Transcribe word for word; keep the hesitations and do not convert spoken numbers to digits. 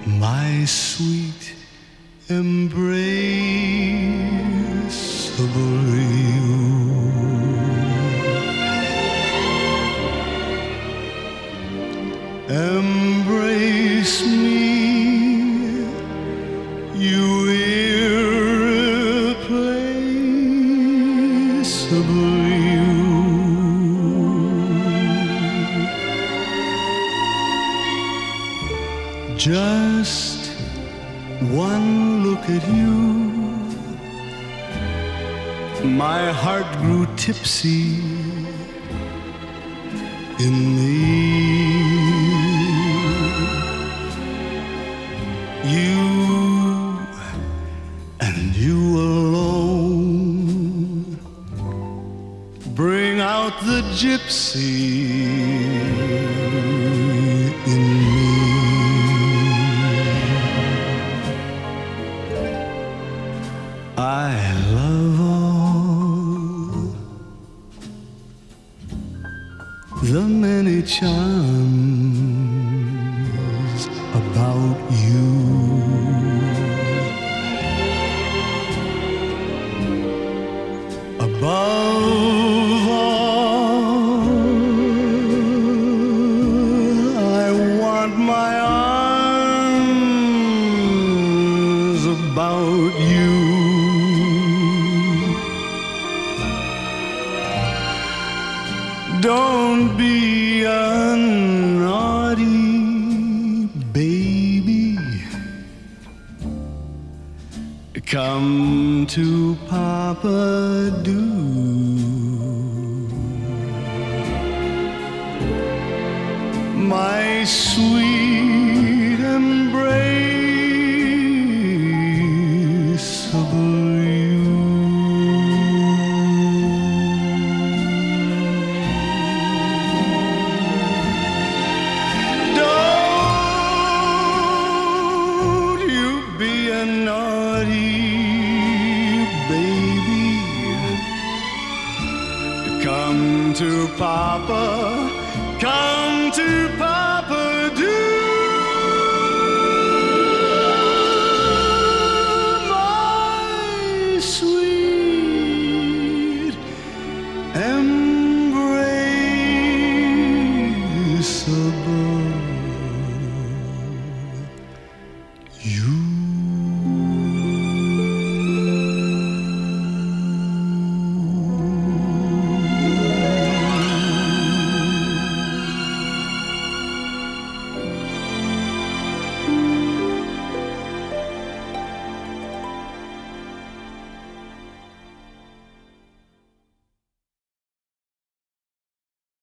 my sweet embraceable you. Embrace me, you irreplaceable you. Just one look at you, my heart grew tipsy in me. You and you alone bring out the gypsy in me. I love all the many charms about you. Above all, I want my arms about you. Don't be a naughty baby. Come to Papa do. My sweet embraceable you. Don't you be a naughty baby. Come to Papa, come to Papa do. My sweet embrace.